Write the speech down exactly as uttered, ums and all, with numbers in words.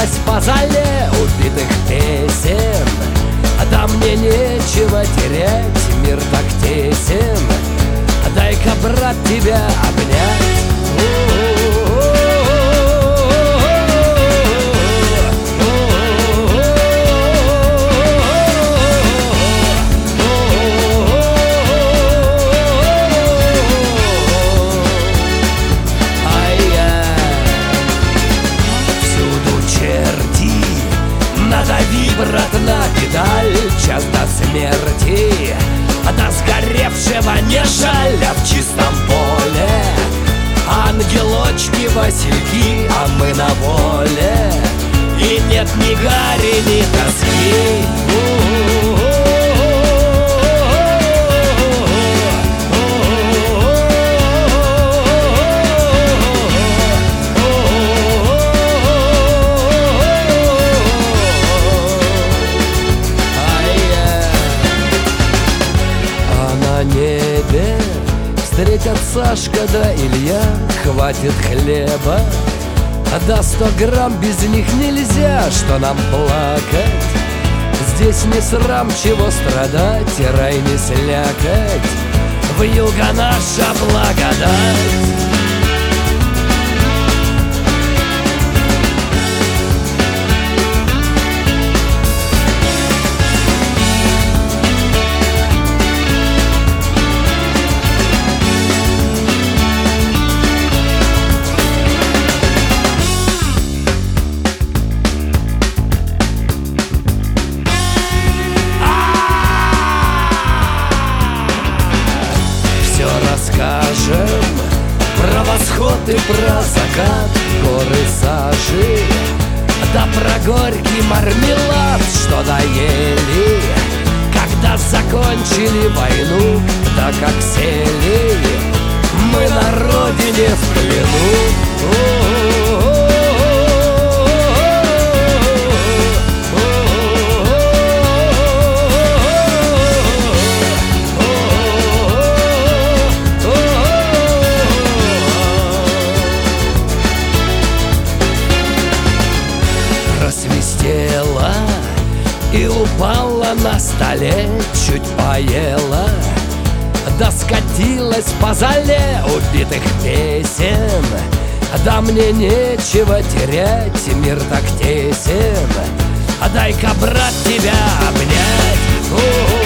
раскатилась по зале убитых песен. Да мне нечего терять, мир так тесен. Дай-ка, брат, тебя обнять. Надави, брат, на педаль, час до смерти, до сгоревшего не жаль, а в чистом поле ангелочки, васильки, а мы на воле, и нет ни гари, ни тоски. Небе встретят Сашка да Илья, хватит хлеба, да сто грамм без них нельзя. Что нам плакать? Здесь не срам, чего страдать, и рай не слякоть, вьюга наша благодать. Расскажем про восход и про закат, горы сажи, да про горький мармелад, что доели, когда закончили войну, да как сели мы на родине в плену. Рассвистела и упала на столе, чуть поела, да скатилась по зале убитых песен. Да мне нечего терять, мир так тесен, дай-ка, брат, тебя обнять.